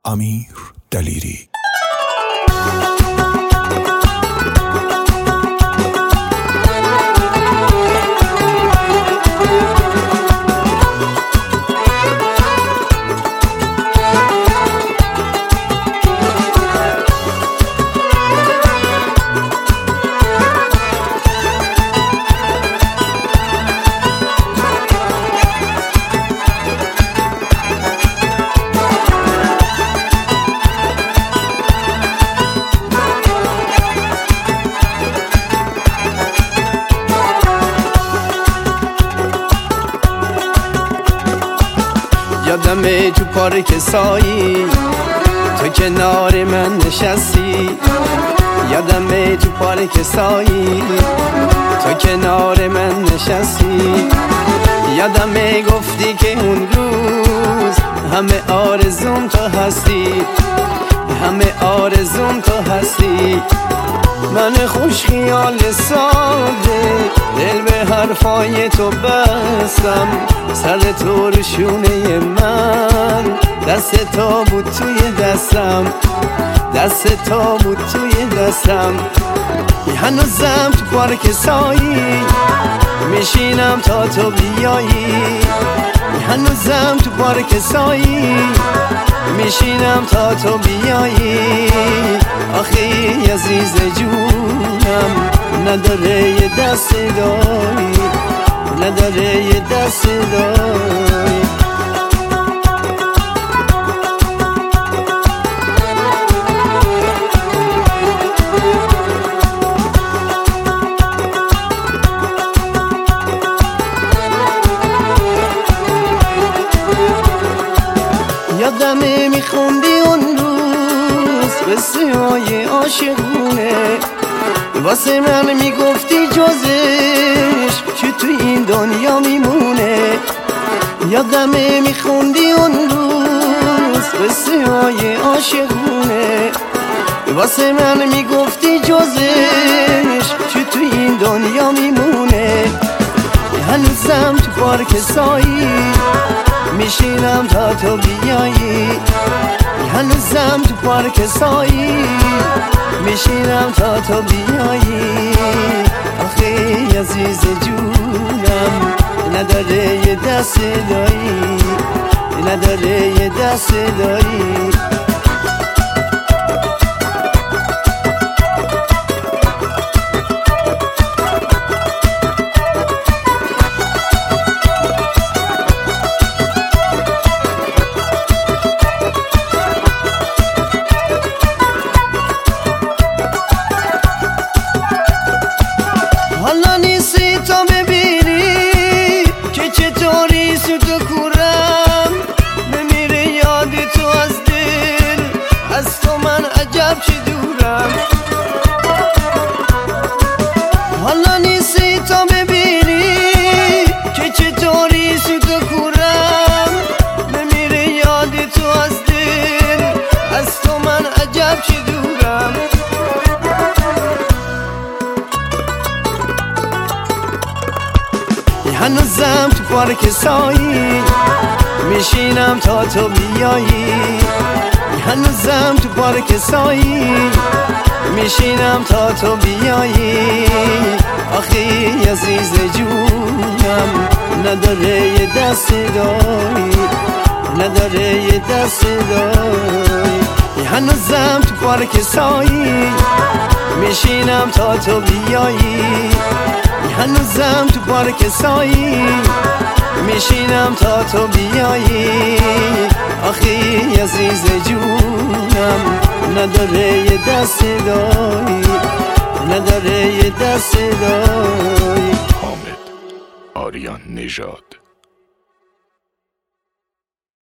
امیر دلیری. یادمه تو پارک سایی تو کنار من نشستی، یادمه تو پارک سایی تو کنار من نشستی، یادمه گفتی که اون روز همه آرزوم تو هستی، همه آرزوم تو هستی. من خوش خیال ساده دل به حرفای تو بستم، سر تو رو شونه من، دست تو بود توی دستم، دست تو بود توی دستم. هنوزم تو پارک سایی میشینم تا تو بیایی، هنوزم تو پارک سایی میشینم تا تو بیایی. آخی عزیز جونم نداره یه دست دایی، نداره یه دست دایی. یادمه میخوندی اون روز قصه های عاشقونه، واسه من میگفتی جزش چه تو این دنیا میمونه. یادمه میخوندی اون روز قصه های عاشقونه، واسه من میگفتی جزش چه تو این دنیا میمونه. هنوزم تو پارک سایی میشینم تا تو بیایی، هنوزم تو پارک سایی میشینم تا تو بیایی. آخی عزیز جونم نداره یه دست دایی، نداره یه دست دایی. حالا نیستی تا ببینی که چطوری سوت و کورم بمیره یاد تو از دل، از تو من عجب چه دورم. حالا نیستی تا ببینی که چطوری سوت و کورم بمیره یاد تو از دل، از تو من عجب چه دورم. هنوزم تو پارک سایی میشینم تا تو بیایی، هنوزم تو پارک سایی میشینم تا تو بیایی. آخی عزیز جونم نداره یه دست دایی، نداره یه دست دایی. هنوزم تو پارک سایی میشینم تا تو بیایی، هنوزم تو پارک سایی میشینم تا تو بیایی. آخی عزیز جونم نداره یه دست دایی، نداره یه دست دایی. حامد آریان نژاد.